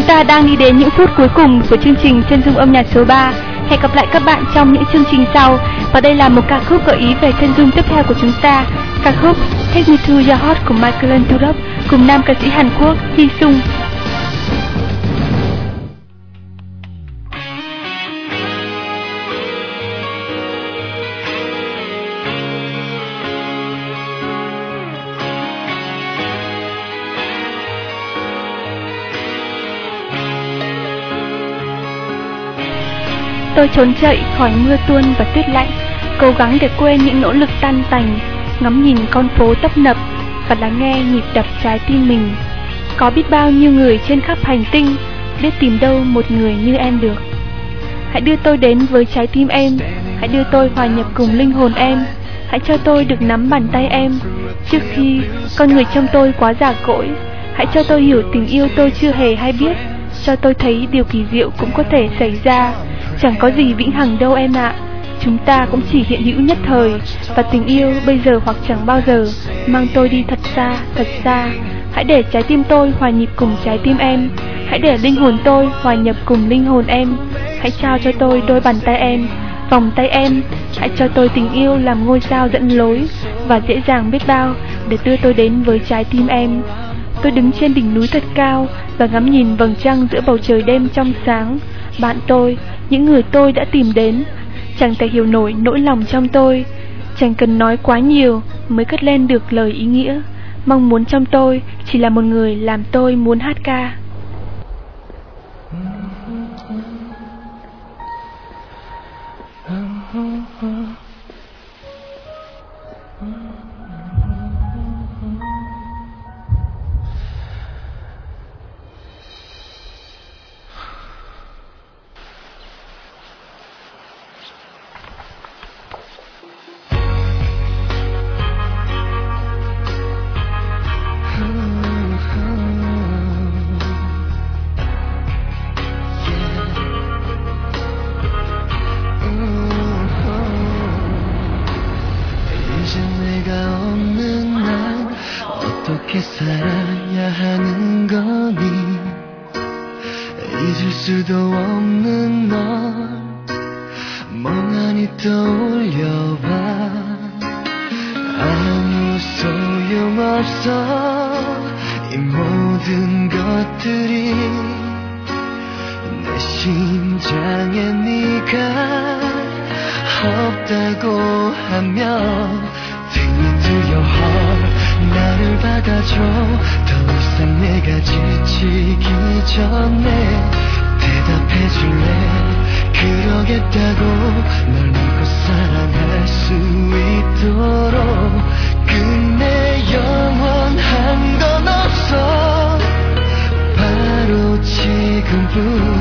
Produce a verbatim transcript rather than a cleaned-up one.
ta đang đi đến những phút cuối cùng của chương trình Chân dung âm nhạc số ba. Hẹn gặp lại các bạn trong những chương trình sau. Và đây là một ca khúc gợi ý về chân dung tiếp theo của chúng ta, ca khúc Take Me To Your Heart của Michael Anthony cùng nam ca sĩ Hàn Quốc Hee Sung. Tôi trốn chạy khỏi mưa tuôn và tuyết lạnh, cố gắng để quên những nỗ lực tan tành, ngắm nhìn con phố tấp nập và lắng nghe nhịp đập trái tim mình. Có biết bao nhiêu người trên khắp hành tinh, biết tìm đâu một người như em được. Hãy đưa tôi đến với trái tim em, hãy đưa tôi hòa nhập cùng linh hồn em, hãy cho tôi được nắm bàn tay em trước khi con người trong tôi quá già cỗi. Hãy cho tôi hiểu tình yêu tôi chưa hề hay biết, cho tôi thấy điều kỳ diệu cũng có thể xảy ra. Chẳng có gì vĩnh hằng đâu em ạ, chúng ta cũng chỉ hiện hữu nhất thời, và tình yêu bây giờ hoặc chẳng bao giờ mang tôi đi thật xa, thật xa. Hãy để trái tim tôi hòa nhịp cùng trái tim em, hãy để linh hồn tôi hòa nhập cùng linh hồn em. Hãy trao cho tôi đôi bàn tay em, vòng tay em, hãy cho tôi tình yêu làm ngôi sao dẫn lối và dễ dàng biết bao để đưa tôi đến với trái tim em. Tôi đứng trên đỉnh núi thật cao và ngắm nhìn vầng trăng giữa bầu trời đêm trong sáng. Bạn tôi, những người tôi đã tìm đến, chẳng thể hiểu nổi nỗi lòng trong tôi. Chẳng cần nói quá nhiều mới cất lên được lời ý nghĩa. Mong muốn trong tôi chỉ là một người làm tôi muốn hát ca. 어떻게 살아야 하는 거니 잊을 수도 없는 널 멍하니 떠올려봐 아무 소용없어 이 모든 것들이 내 심장에 네가 없다고 하면 Take me to your heart 나를 받아줘 더 이상 내가 지치기 전에 대답해줄래 그러겠다고 널 믿고 사랑할 수 있도록 끝내 영원한 건 없어 바로 지금뿐